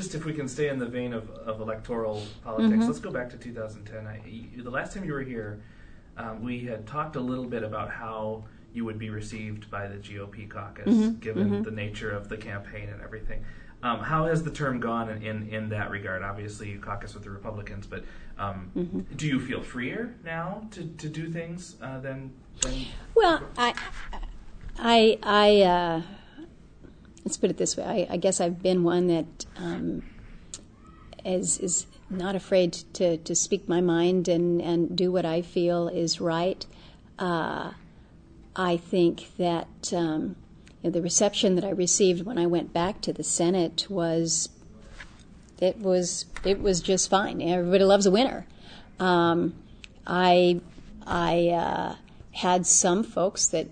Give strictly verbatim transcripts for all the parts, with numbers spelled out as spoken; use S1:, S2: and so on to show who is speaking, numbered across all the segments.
S1: just if we can stay in the vein of, of electoral politics,
S2: Mm-hmm.
S1: let's go back to two thousand ten. I, you, the last time you were here, um, we had talked a little bit about how you would be received by the G O P caucus,
S2: Mm-hmm.
S1: given
S2: Mm-hmm.
S1: the nature of the campaign and everything. Um, how has the term gone in, in, in that regard? Obviously, you caucus with the Republicans, but um,
S2: Mm-hmm.
S1: do you feel freer now to, to do things uh, than, than...
S2: Well, I, I, I uh, let's put it this way. I, I guess I've been one that um, is is not afraid to, to speak my mind and, and do what I feel is right. Uh, I think that um, you know, the reception that I received when I went back to the Senate was it was it was just fine. Everybody loves a winner. Um, I I uh, had some folks that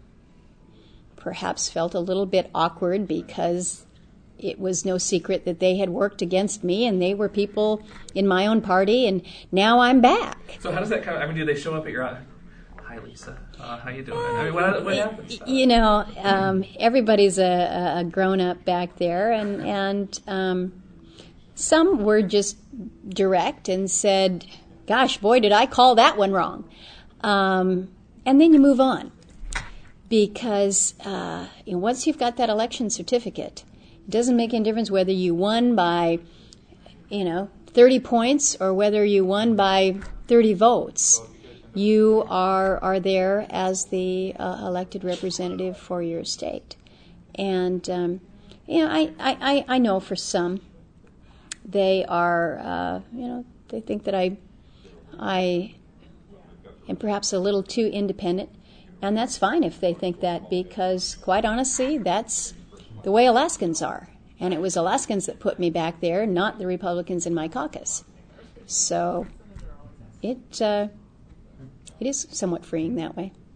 S2: perhaps felt a little bit awkward because it was no secret that they had worked against me, and they were people in my own party, and now I'm back.
S1: So how does that kind of, I mean, do they show up at your... Hi, Lisa. Uh, how you doing? I mean, what, what happens?
S2: You know, um, everybody's a, a grown-up back there, and, and um, some were just direct and said, gosh, boy, did I call that one wrong. Um, and then you move on. Because uh, you know, once you've got that election certificate, it doesn't make any difference whether you won by, you know, thirty points or whether you won by thirty votes. You are are there as the uh, elected representative for your state. And, um, you know, I, I, I know for some, they are, uh, you know, they think that I, I am perhaps a little too independent. And that's fine if they think that, because quite honestly, that's the way Alaskans are. And it was Alaskans that put me back there, not the Republicans in my caucus. So it uh, it is somewhat freeing that way.